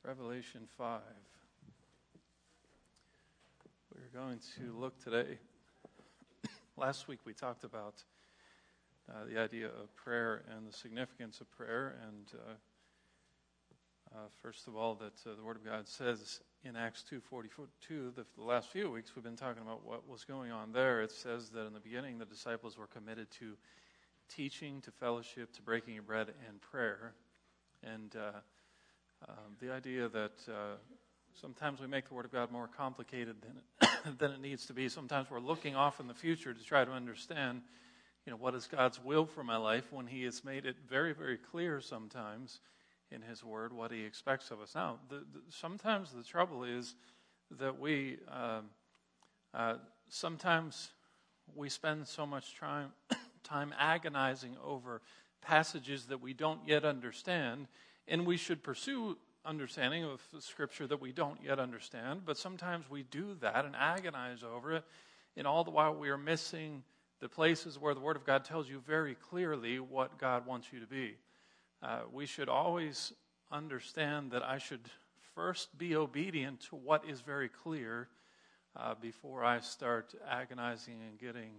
Revelation 5. We're going to look today. Last week we talked about the idea of prayer and the significance of prayer. And first of all, that the Word of God says in Acts 2:42, the last few weeks we've been talking about what was going on there. It says that in the beginning the disciples were committed to teaching, to fellowship, to breaking of bread, and prayer. And the idea that sometimes we make the Word of God more complicated than it needs to be. Sometimes we're looking off in the future to try to understand, what is God's will for my life when He has made it very, very clear sometimes in His Word what He expects of us. Now, sometimes the trouble is that sometimes we spend so much time agonizing over passages that we don't yet understand, and we should pursue understanding of Scripture that we don't yet understand, but sometimes we do that and agonize over it, and all the while we are missing the places where the Word of God tells you very clearly what God wants you to be. We should always understand that I should first be obedient to what is very clear before I start agonizing and getting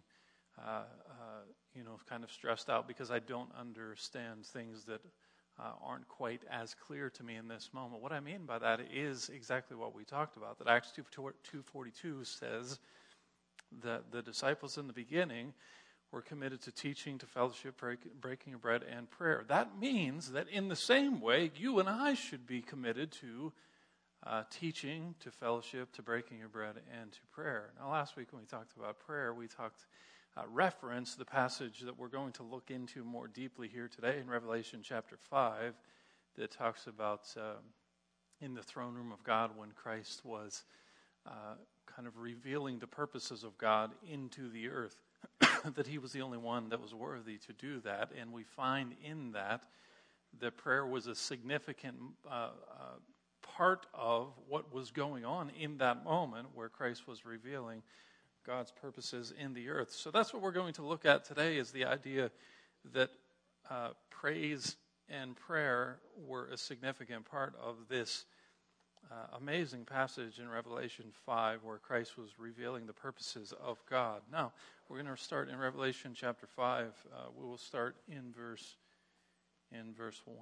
kind of stressed out because I don't understand things that aren't quite as clear to me in this moment. What I mean by that is exactly what we talked about, that Acts 2:42 says that the disciples in the beginning were committed to teaching, to fellowship, breaking of bread, and prayer. That means that in the same way, you and I should be committed to teaching, to fellowship, to breaking of bread, and to prayer. Now, last week when we talked about prayer, we referenced the passage that we're going to look into more deeply here today in Revelation chapter 5 that talks about in the throne room of God when Christ was kind of revealing the purposes of God into the earth, that He was the only one that was worthy to do that. And we find in that prayer was a significant part of what was going on in that moment where Christ was revealing God's purposes in the earth. So that's what we're going to look at today, is the idea that praise and prayer were a significant part of this amazing passage in Revelation 5 where Christ was revealing the purposes of God. Now, we're going to start in Revelation chapter 5. We will start in verse 1.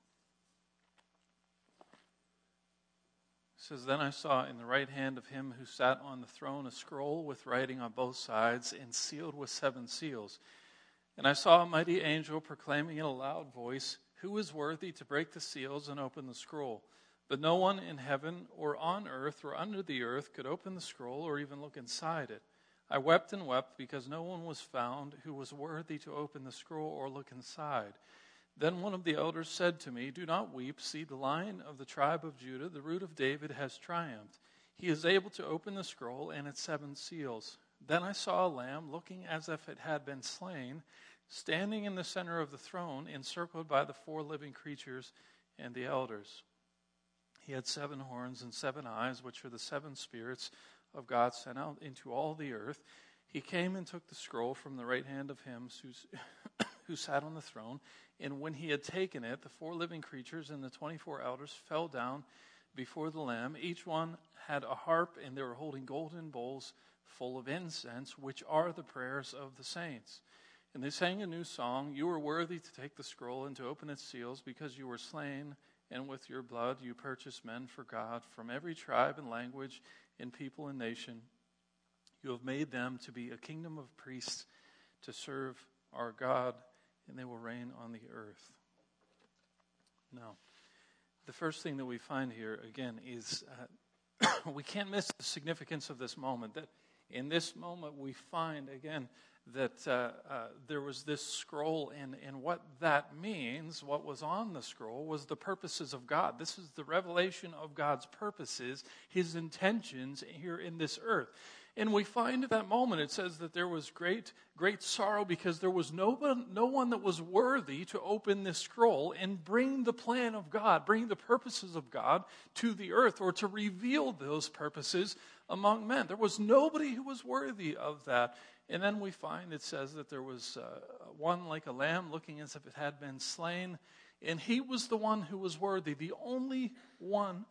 It says, "Then I saw in the right hand of him who sat on the throne a scroll with writing on both sides and sealed with 7 seals. And I saw a mighty angel proclaiming in a loud voice, 'Who is worthy to break the seals and open the scroll?' But no one in heaven or on earth or under the earth could open the scroll or even look inside it. I wept and wept because no one was found who was worthy to open the scroll or look inside. Then one of the elders said to me, 'Do not weep. See, the Lion of the tribe of Judah, the Root of David, has triumphed. He is able to open the scroll and its 7 seals.' Then I saw a lamb looking as if it had been slain, standing in the center of the throne, encircled by the 4 living creatures and the elders. He had 7 horns and 7 eyes, which are the 7 spirits of God sent out into all the earth. He came and took the scroll from the right hand of him who sat on the throne. And when he had taken it, the 4 living creatures and the 24 elders fell down before the Lamb. Each one had a harp, and they were holding golden bowls full of incense, which are the prayers of the saints. And they sang a new song, 'You are worthy to take the scroll and to open its seals, because you were slain, and with your blood you purchased men for God from every tribe and language and people and nation. You have made them to be a kingdom of priests to serve our God, and they will reign on the earth.'" Now, the first thing that we find here, again, is we can't miss the significance of this moment. That in this moment we find, again, that there was this scroll, and what that means, what was on the scroll, was the purposes of God. This is the revelation of God's purposes, His intentions here in this earth. And we find at that moment, it says that there was great sorrow because there was no one that was worthy to open this scroll and bring the plan of God, bring the purposes of God to the earth, or to reveal those purposes among men. There was nobody who was worthy of that. And then we find it says that there was one like a lamb looking as if it had been slain. And he was the one who was worthy, the only one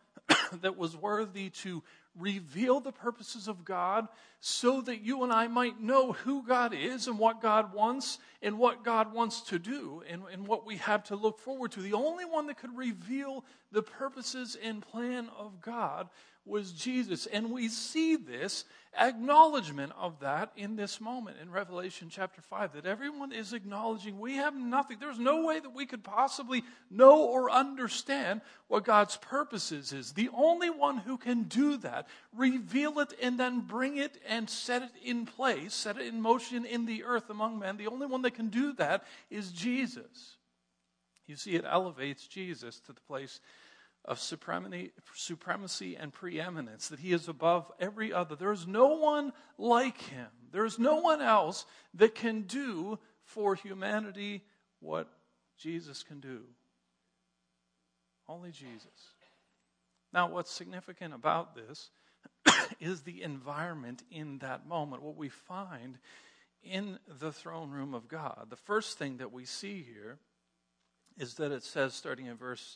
that was worthy to reveal the purposes of God so that you and I might know who God is and what God wants and what God wants to do and what we have to look forward to. The only one that could reveal the purposes and plan of God was Jesus. And we see this acknowledgement of that in this moment in Revelation chapter 5, that everyone is acknowledging we have nothing. There's no way that we could possibly know or understand what God's purposes is. The only one who can do that, reveal it and then bring it and set it in place, set it in motion in the earth among men, the only one that can do that is Jesus. You see, it elevates Jesus to the place of supremacy and preeminence, that he is above every other. There is no one like him. There is no one else that can do for humanity what Jesus can do. Only Jesus. Now, what's significant about this is the environment in that moment, what we find in the throne room of God. The first thing that we see here is that it says, starting in verse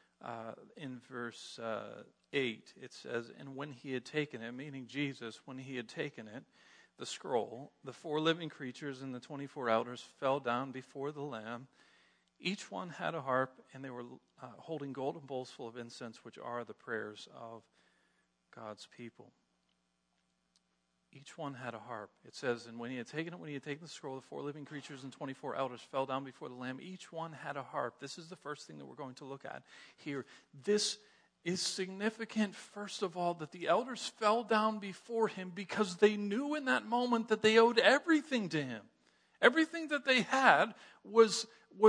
8, it says, and when he had taken it, meaning Jesus, when he had taken it, the scroll, the 4 living creatures and the 24 elders fell down before the Lamb. Each one had a harp, and they were holding golden bowls full of incense, which are the prayers of God's people. Each one had a harp. It says, and when he had taken the scroll, the 4 living creatures and 24 elders fell down before the Lamb. Each one had a harp. This is the first thing that we're going to look at here. This is significant, first of all, that the elders fell down before him because they knew in that moment that they owed everything to him. Everything that they had was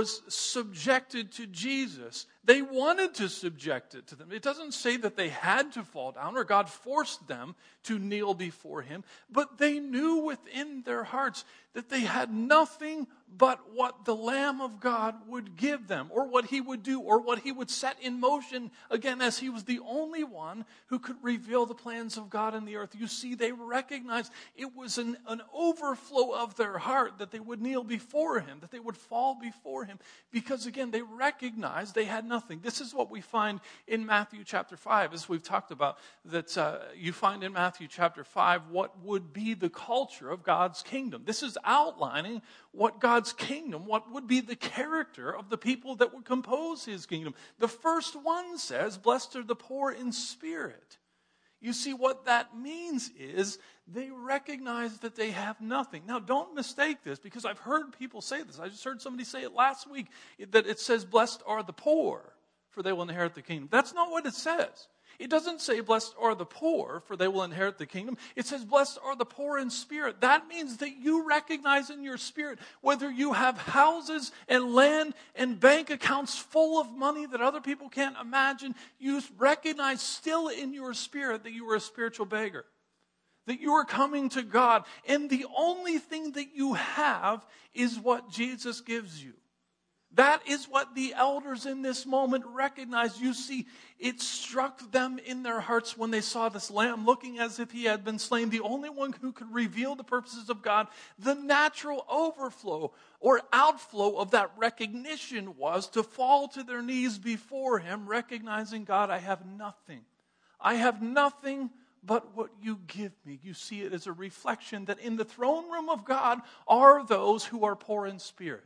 subjected to Jesus. They wanted to subject it to them. It doesn't say that they had to fall down or God forced them to kneel before him, but they knew within their hearts that they had nothing but what the Lamb of God would give them, or what he would do, or what he would set in motion, again, as he was the only one who could reveal the plans of God in the earth. You see, they recognized it was an overflow of their heart that they would kneel before him, that they would fall before him, because again, they recognized they had nothing. This is what we find in Matthew chapter 5, as we've talked about, that you find in Matthew chapter 5 what would be the culture of God's kingdom. This is outlining what God's kingdom, what would be the character of the people that would compose his kingdom. The first one says, blessed are the poor in spirit. You see, what that means is they recognize that they have nothing. Now, don't mistake this, because I've heard people say this. I just heard somebody say it last week, that it says, blessed are the poor, for they will inherit the kingdom. That's not what it says. It doesn't say, blessed are the poor, for they will inherit the kingdom. It says, blessed are the poor in spirit. That means that you recognize in your spirit, whether you have houses and land and bank accounts full of money that other people can't imagine, you recognize still in your spirit that you are a spiritual beggar, that you are coming to God, and the only thing that you have is what Jesus gives you. That is what the elders in this moment recognized. You see, it struck them in their hearts when they saw this lamb looking as if he had been slain, the only one who could reveal the purposes of God. The natural overflow or outflow of that recognition was to fall to their knees before him, recognizing, God, I have nothing. I have nothing but what you give me. You see it as a reflection that in the throne room of God are those who are poor in spirit.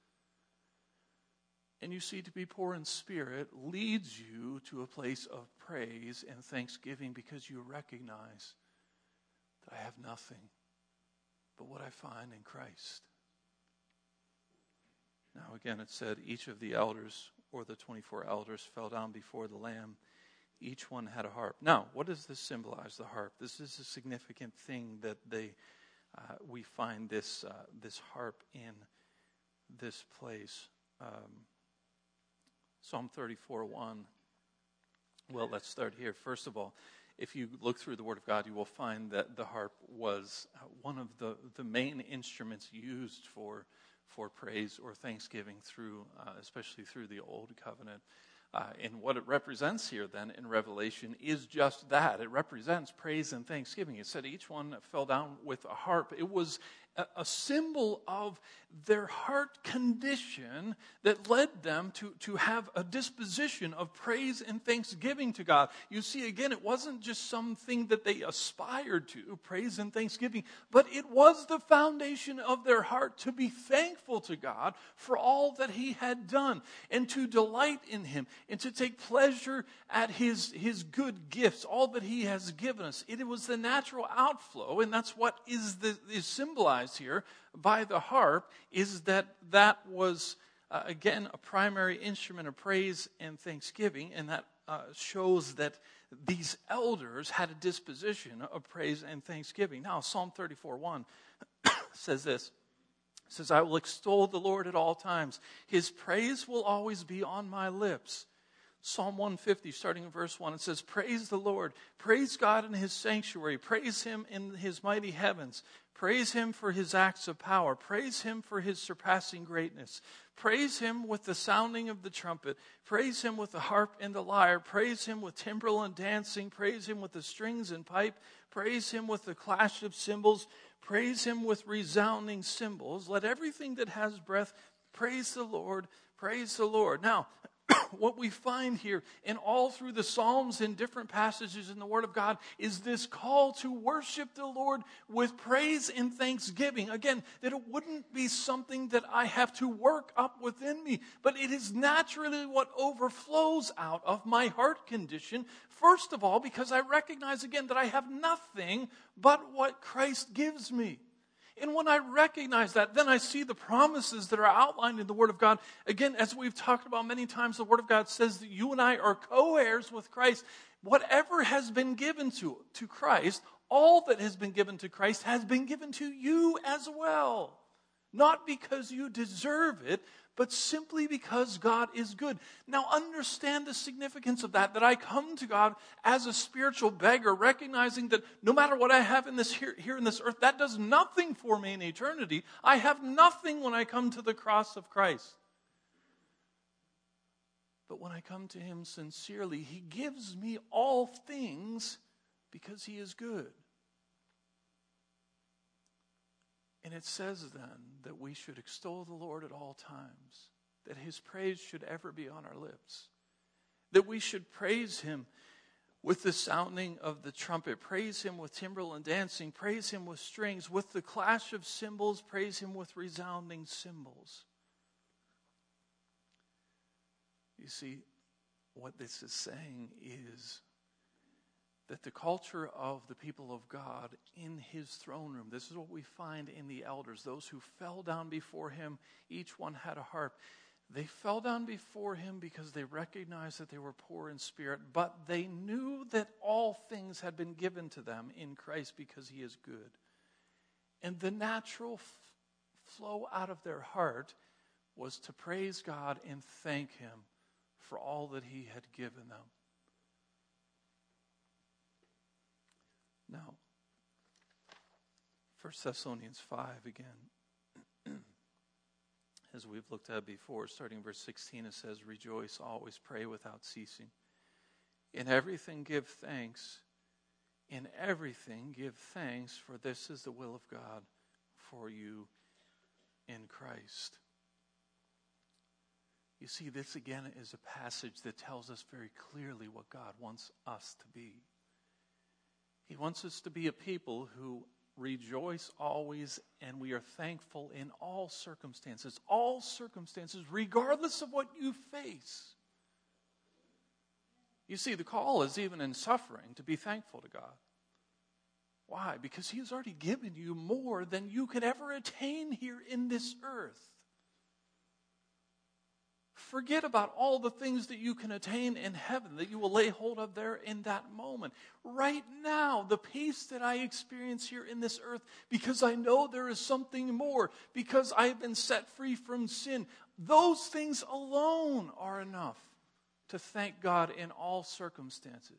And you see, to be poor in spirit leads you to a place of praise and thanksgiving, because you recognize that I have nothing but what I find in Christ. Now again, it said each of the elders, or the 24 elders, fell down before the Lamb. Each one had a harp. Now, what does this symbolize, the harp? This is a significant thing that we find this harp in this place. Psalm 34:1. Well, let's start here. First of all, if you look through the Word of God, you will find that the harp was one of the main instruments used for praise or thanksgiving through, especially through the Old Covenant. And what it represents here then in Revelation is just that. It represents praise and thanksgiving. It said each one fell down with a harp. It was a symbol of their heart condition that led them to have a disposition of praise and thanksgiving to God. You see, again, it wasn't just something that they aspired to, praise and thanksgiving, but it was the foundation of their heart to be thankful to God for all that He had done, and to delight in Him, and to take pleasure at His good gifts, all that He has given us. It was the natural outflow, and that's what is symbolized here by the harp, is that was, again, a primary instrument of praise and thanksgiving, and that shows that these elders had a disposition of praise and thanksgiving. Now, Psalm 34:1 says this. It says, I will extol the Lord at all times. His praise will always be on my lips. Psalm 150, starting in verse 1, it says, praise the Lord. Praise God in His sanctuary. Praise Him in His mighty heavens. Praise Him for His acts of power. Praise Him for His surpassing greatness. Praise Him with the sounding of the trumpet. Praise Him with the harp and the lyre. Praise Him with timbrel and dancing. Praise Him with the strings and pipe. Praise Him with the clash of cymbals. Praise Him with resounding cymbals. Let everything that has breath praise the Lord. Praise the Lord. Now, what we find here and all through the Psalms and different passages in the Word of God is this call to worship the Lord with praise and thanksgiving. Again, that it wouldn't be something that I have to work up within me, but it is naturally what overflows out of my heart condition. First of all, because I recognize again that I have nothing but what Christ gives me. And when I recognize that, then I see the promises that are outlined in the Word of God. Again, as we've talked about many times, the Word of God says that you and I are co-heirs with Christ. Whatever has been given to Christ, all that has been given to Christ has been given to you as well. Not because you deserve it, but simply because God is good. Now understand the significance of that I come to God as a spiritual beggar, recognizing that no matter what I have in this here in this earth, that does nothing for me in eternity. I have nothing when I come to the cross of Christ. But when I come to Him sincerely, He gives me all things because He is good. And it says then that we should extol the Lord at all times, that His praise should ever be on our lips, that we should praise Him with the sounding of the trumpet, praise Him with timbrel and dancing, praise Him with strings, with the clash of cymbals, praise Him with resounding cymbals. You see, what this is saying is that the culture of the people of God in His throne room, this is what we find in the elders, those who fell down before Him, each one had a harp. They fell down before Him because they recognized that they were poor in spirit, but they knew that all things had been given to them in Christ because He is good. And the natural flow out of their heart was to praise God and thank Him for all that He had given them. Now, 1 Thessalonians 5 again, as we've looked at before, starting in verse 16, it says, rejoice, always pray without ceasing. In everything give thanks. In everything give thanks, for this is the will of God for you in Christ. You see, this again is a passage that tells us very clearly what God wants us to be. He wants us to be a people who rejoice always, and we are thankful in all circumstances, regardless of what you face. You see, the call is even in suffering to be thankful to God. Why? Because He has already given you more than you could ever attain here in this earth. Forget about all the things that you can attain in heaven, that you will lay hold of there in that moment. Right now, the peace that I experience here in this earth, because I know there is something more, because I have been set free from sin, those things alone are enough to thank God in all circumstances.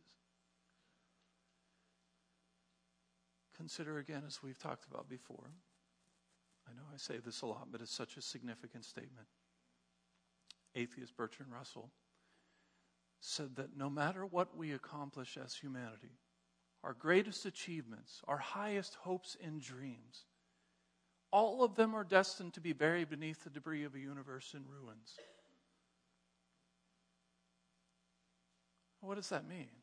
Consider again, as we've talked about before, I know I say this a lot, but it's such a significant statement. Atheist Bertrand Russell said that no matter what we accomplish as humanity, our greatest achievements, our highest hopes and dreams, all of them are destined to be buried beneath the debris of a universe in ruins. What does that mean?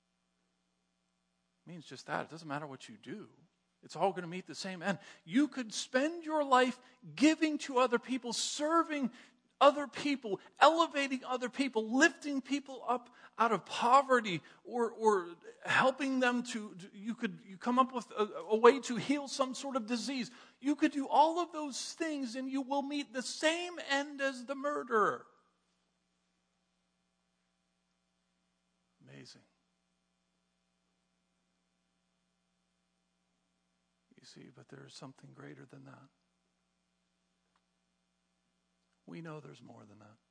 It means just that. It doesn't matter what you do. It's all going to meet the same end. You could spend your life giving to other people, serving other people, elevating other people, lifting people up out of poverty, or helping them you come up with a way to heal some sort of disease. You could do all of those things and you will meet the same end as the murderer. Amazing. You see, but there is something greater than that. We know there's more than that.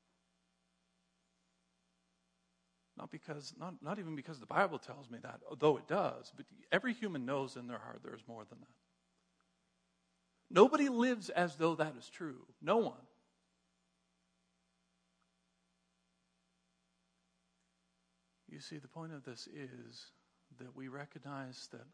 Not even because the Bible tells me that, although it does, but every human knows in their heart there's more than that. Nobody lives as though that is true. No one. You see, the point of this is that we recognize that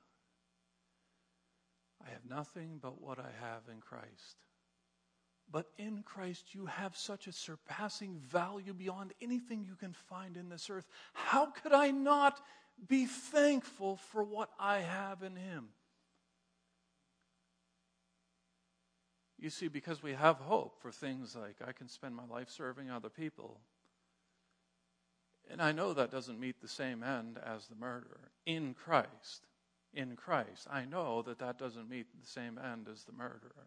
I have nothing but what I have in Christ. But in Christ, you have such a surpassing value beyond anything you can find in this earth. How could I not be thankful for what I have in Him? You see, because we have hope for things like I can spend my life serving other people. And I know that doesn't meet the same end as the murderer. In Christ, I know that doesn't meet the same end as the murderer.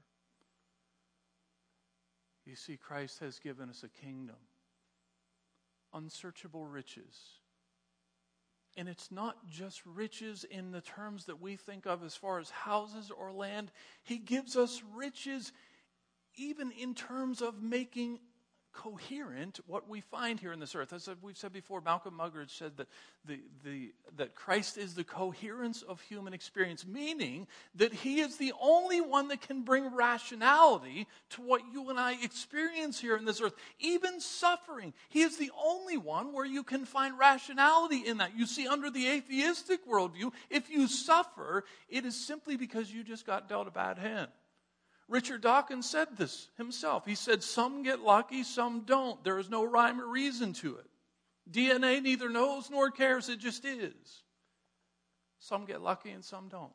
You see, Christ has given us a kingdom, unsearchable riches. And it's not just riches in the terms that we think of as far as houses or land. He gives us riches even in terms of making coherent what we find here in this earth. As we've said before, Malcolm Muggeridge said that that Christ is the coherence of human experience, meaning that He is the only one that can bring rationality to what you and I experience here in this earth. Even suffering, He is the only one where you can find rationality in that. You see, under the atheistic worldview, if you suffer, it is simply because you just got dealt a bad hand. Richard Dawkins said this himself. He said, some get lucky, some don't. There is no rhyme or reason to it. DNA neither knows nor cares, it just is. Some get lucky and some don't.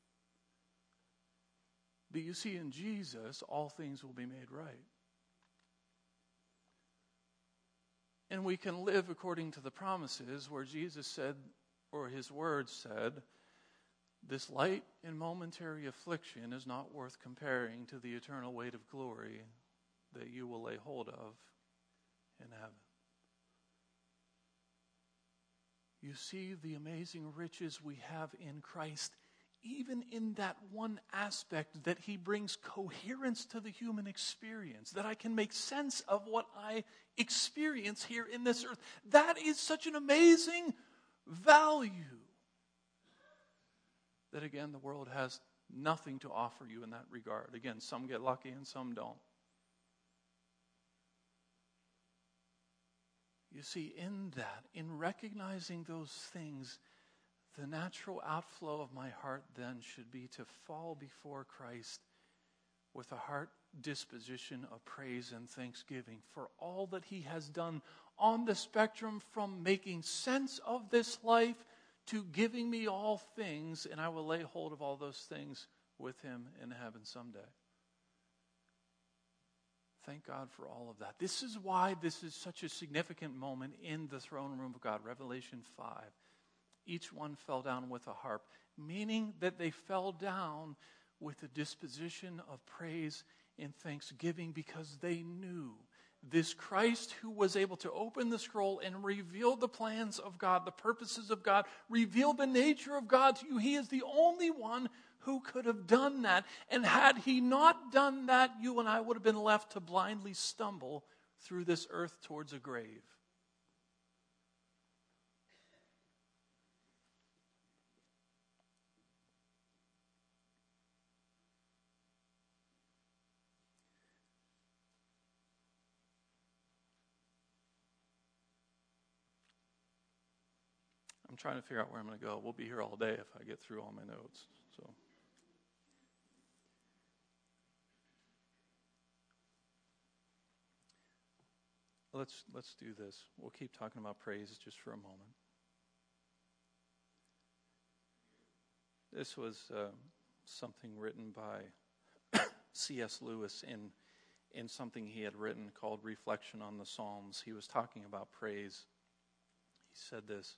But you see, in Jesus, all things will be made right. And we can live according to the promises where Jesus said, or His words said, this light and momentary affliction is not worth comparing to the eternal weight of glory that you will lay hold of in heaven. You see the amazing riches we have in Christ, even in that one aspect that He brings coherence to the human experience, that I can make sense of what I experience here in this earth. That is such an amazing value. That again, the world has nothing to offer you in that regard. Again, some get lucky and some don't. You see, in that, in recognizing those things, the natural outflow of my heart then should be to fall before Christ with a heart disposition of praise and thanksgiving for all that He has done on the spectrum from making sense of this life to giving me all things, and I will lay hold of all those things with Him in heaven someday. Thank God for all of that. This is why this is such a significant moment in the throne room of God. Revelation 5. Each one fell down with a harp, meaning that they fell down with a disposition of praise and thanksgiving because they knew this Christ who was able to open the scroll and reveal the plans of God, the purposes of God, reveal the nature of God to you. He is the only one who could have done that. And had He not done that, you and I would have been left to blindly stumble through this earth towards a grave. I'm trying to figure out where I'm going to go. We'll be here all day if I get through all my notes. So, let's do this. We'll keep talking about praise just for a moment. This was something written by C.S. Lewis in something he had written called Reflection on the Psalms. He was talking about praise. He said this.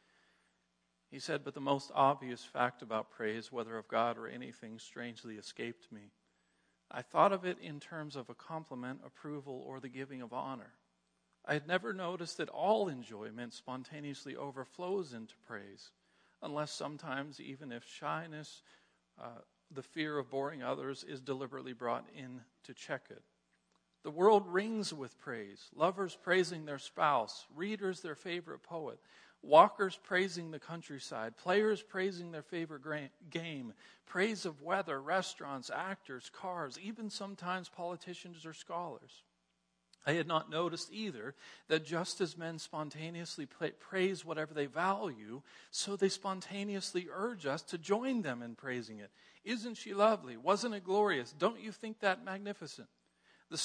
He said, "But the most obvious fact about praise, whether of God or anything, strangely escaped me. I thought of it in terms of a compliment, approval, or the giving of honor. I had never noticed that all enjoyment spontaneously overflows into praise, unless sometimes, even if shyness, the fear of boring others is deliberately brought in to check it. The world rings with praise, lovers praising their spouse, readers their favorite poet, walkers praising the countryside, players praising their favorite game, praise of weather, restaurants, actors, cars, even sometimes politicians or scholars. I had not noticed either that just as men spontaneously praise whatever they value, so they spontaneously urge us to join them in praising it. Isn't she lovely? Wasn't it glorious? Don't you think that magnificent? The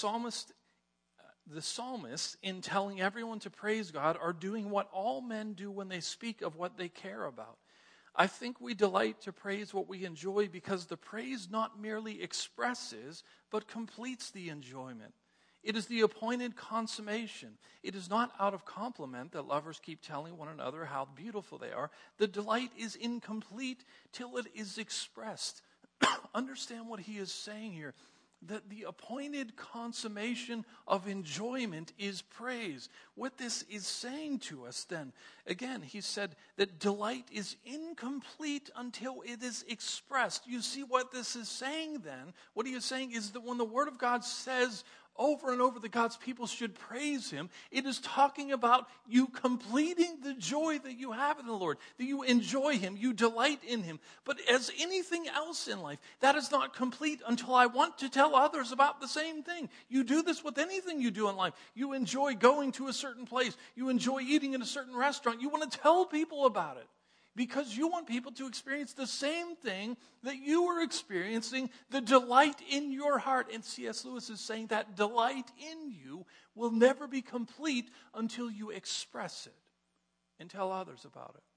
psalmists, in telling everyone to praise God, are doing what all men do when they speak of what they care about. I think we delight to praise what we enjoy because the praise not merely expresses, but completes the enjoyment. It is the appointed consummation. It is not out of compliment that lovers keep telling one another how beautiful they are. The delight is incomplete till it is expressed. Understand what he is saying here. That the appointed consummation of enjoyment is praise. What this is saying to us then, again, he said that delight is incomplete until it is expressed. You see what this is saying then? What he is saying is that when the Word of God says over and over that God's people should praise him, it is talking about you completing the joy that you have in the Lord, that you enjoy him, you delight in him. But as anything else in life, that is not complete until I want to tell others about the same thing. You do this with anything you do in life. You enjoy going to a certain place. You enjoy eating in a certain restaurant. You want to tell people about it, because you want people to experience the same thing that you are experiencing, the delight in your heart. And C.S. Lewis is saying that delight in you will never be complete until you express it and tell others about it.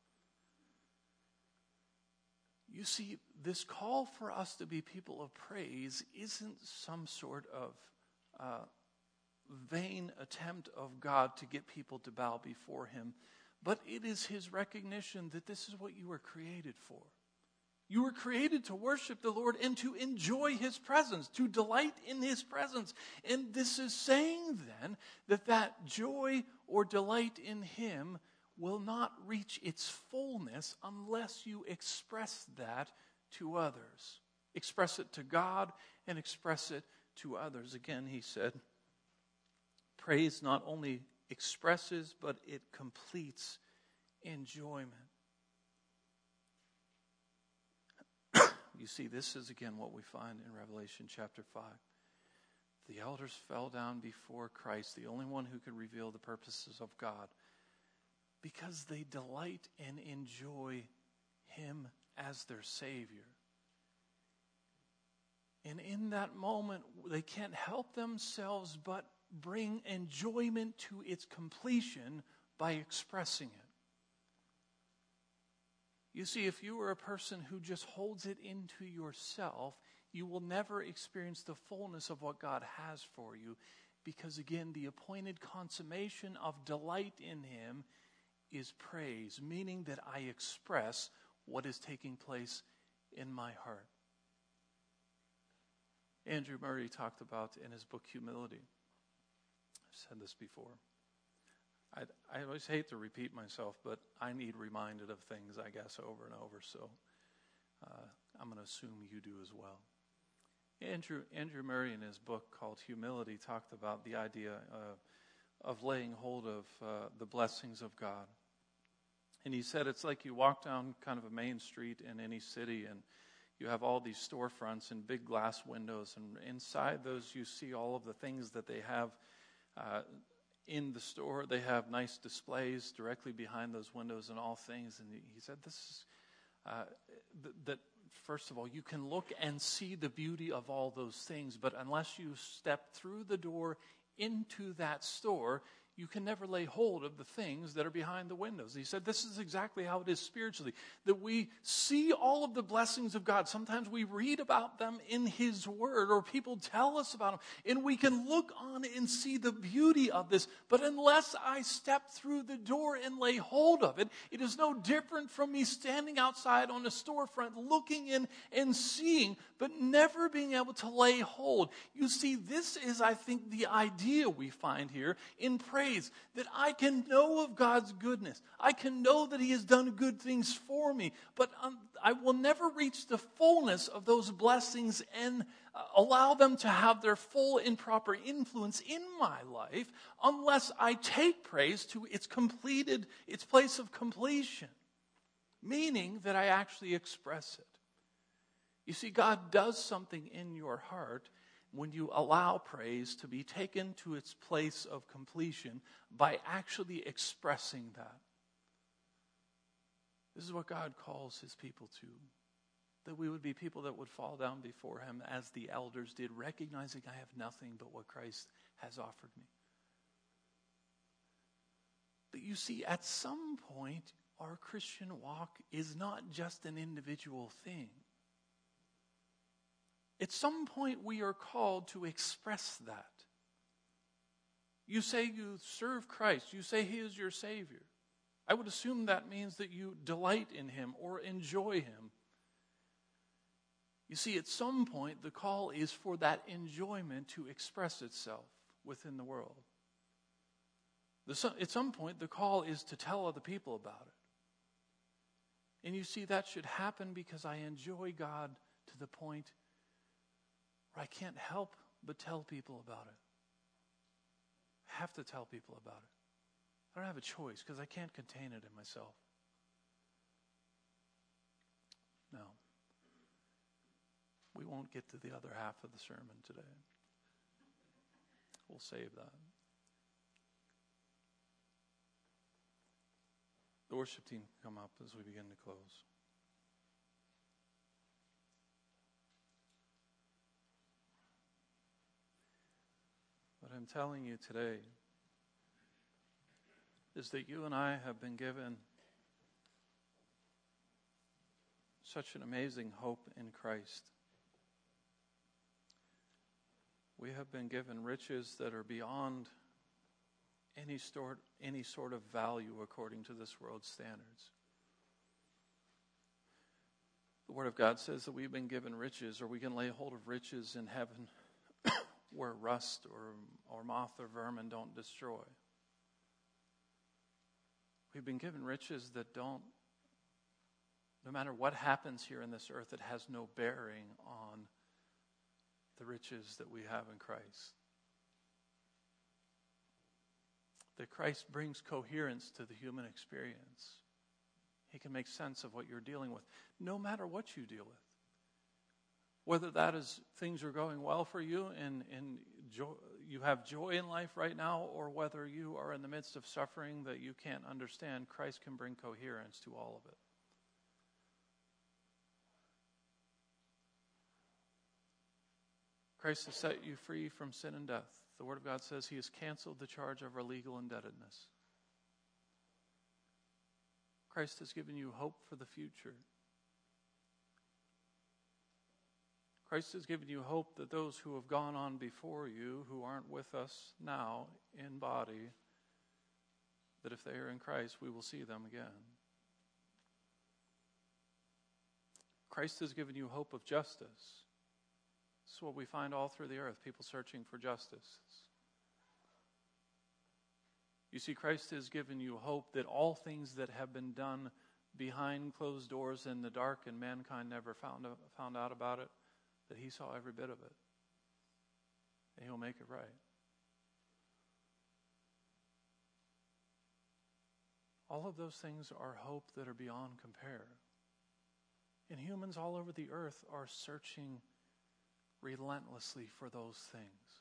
You see, this call for us to be people of praise isn't some sort of vain attempt of God to get people to bow before him. But it is his recognition that this is what you were created for. You were created to worship the Lord and to enjoy his presence, to delight in his presence. And this is saying then that joy or delight in him will not reach its fullness unless you express that to others. Express it to God and express it to others. Again, he said, praise not only expresses, but it completes enjoyment. You see, this is again what we find in Revelation chapter 5. The elders fell down before Christ, the only one who could reveal the purposes of God, because they delight and enjoy him as their Savior. And in that moment, they can't help themselves but bring enjoyment to its completion by expressing it. You see, if you are a person who just holds it into yourself, you will never experience the fullness of what God has for you, because again, the appointed consummation of delight in him is praise, meaning that I express what is taking place in my heart. Andrew Murray talked about in his book Humility. I've said this before. I always hate to repeat myself, but I need reminded of things, I guess, over and over. So I'm going to assume you do as well. Andrew Murray, in his book called Humility, talked about the idea of laying hold of the blessings of God. And he said it's like you walk down kind of a main street in any city, and you have all these storefronts and big glass windows, and inside those you see all of the things that they have in the store. They have nice displays directly behind those windows and all things. And he said this is that first of all, you can look and see the beauty of all those things, but unless you step through the door into that store, you can never lay hold of the things that are behind the windows. He said this is exactly how it is spiritually, that we see all of the blessings of God. Sometimes we read about them in His Word, or people tell us about them, and we can look on and see the beauty of this. But unless I step through the door and lay hold of it, it is no different from me standing outside on a storefront looking in and seeing, but never being able to lay hold. You see, this is, I think, the idea we find here in praise, that I can know of God's goodness. I can know that He has done good things for me, but I will never reach the fullness of those blessings and allow them to have their full and proper influence in my life unless I take praise to its place of completion, meaning that I actually express it. You see, God does something in your heart when you allow praise to be taken to its place of completion by actually expressing that. This is what God calls His people to. That we would be people that would fall down before Him as the elders did, recognizing I have nothing but what Christ has offered me. But you see, at some point, our Christian walk is not just an individual thing. At some point, we are called to express that. You say you serve Christ. You say He is your Savior. I would assume that means that you delight in Him or enjoy Him. You see, at some point, the call is for that enjoyment to express itself within the world. At some point, the call is to tell other people about it. And you see, that should happen because I enjoy God to the point where I can't help but tell people about it. I have to tell people about it. I don't have a choice because I can't contain it in myself. No. We won't get to the other half of the sermon today. We'll save that. The worship team can come up as we begin to close. What I'm telling you today is that you and I have been given such an amazing hope in Christ. We have been given riches that are beyond any sort of value according to this world's standards. The Word of God says that we've been given riches, or we can lay hold of riches in heaven where rust or moth or vermin don't destroy. We've been given riches that don't, no matter what happens here in this earth, it has no bearing on the riches that we have in Christ. That Christ brings coherence to the human experience. He can make sense of what you're dealing with, no matter what you deal with. Whether that is things are going well for you and you have joy in life right now, or whether you are in the midst of suffering that you can't understand, Christ can bring coherence to all of it. Christ has set you free from sin and death. The Word of God says He has canceled the charge of our legal indebtedness. Christ has given you hope for the future. Christ has given you hope that those who have gone on before you, who aren't with us now in body, that if they are in Christ, we will see them again. Christ has given you hope of justice. This is what we find all through the earth, people searching for justice. You see, Christ has given you hope that all things that have been done behind closed doors in the dark and mankind never found out about it, that He saw every bit of it. And He'll make it right. All of those things are hope that are beyond compare. And humans all over the earth are searching relentlessly for those things.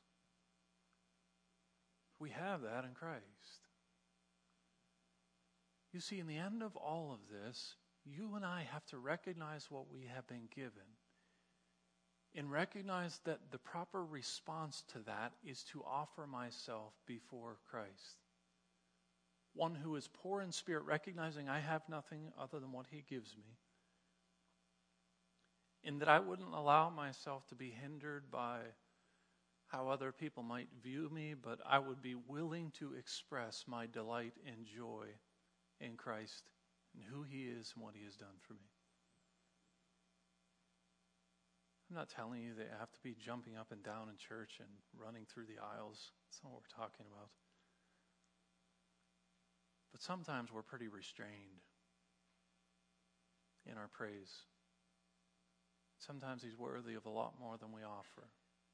We have that in Christ. You see, in the end of all of this, you and I have to recognize what we have been given and recognize that the proper response to that is to offer myself before Christ. one who is poor in spirit, recognizing I have nothing other than what he gives me. In that I wouldn't allow myself to be hindered by how other people might view me, but I would be willing to express my delight and joy in Christ and who he is and what he has done for me. I'm not telling you that you have to be jumping up and down in church and running through the aisles. That's not what we're talking about. But sometimes we're pretty restrained in our praise. Sometimes he's worthy of a lot more than we offer.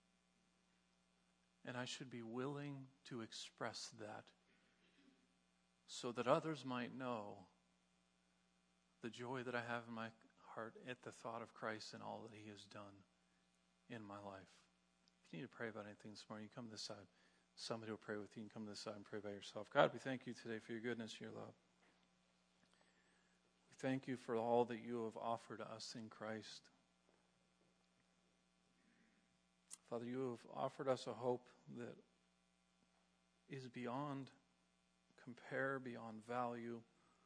And I should be willing to express that so that others might know the joy that I have in my heart at the thought of Christ and all that he has done in my life. If you need to pray about anything this morning, you come to this side. Somebody will pray with you. You can come to this side and pray by yourself. God, we thank you today for your goodness and your love. We thank you for all that you have offered us in Christ. Father, you have offered us a hope that is beyond compare, beyond value.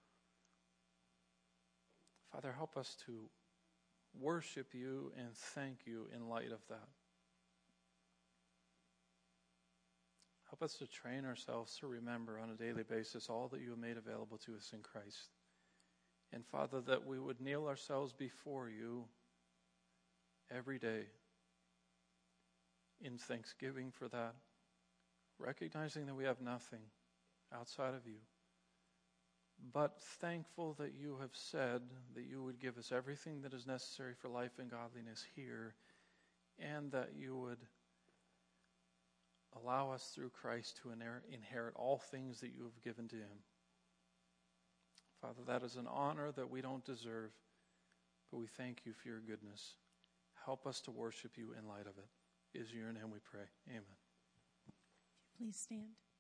Father, help us to worship you and thank you in light of that. Help us to train ourselves to remember on a daily basis all that you have made available to us in Christ. And Father, that we would kneel ourselves before you every day in thanksgiving for that, recognizing that we have nothing outside of you, but thankful that you have said that you would give us everything that is necessary for life and godliness here, and that you would allow us through Christ to inherit all things that you have given to him. Father, that is an honor that we don't deserve, but we thank you for your goodness. Help us to worship you in light of it. It is in your name we pray. Amen. Please stand.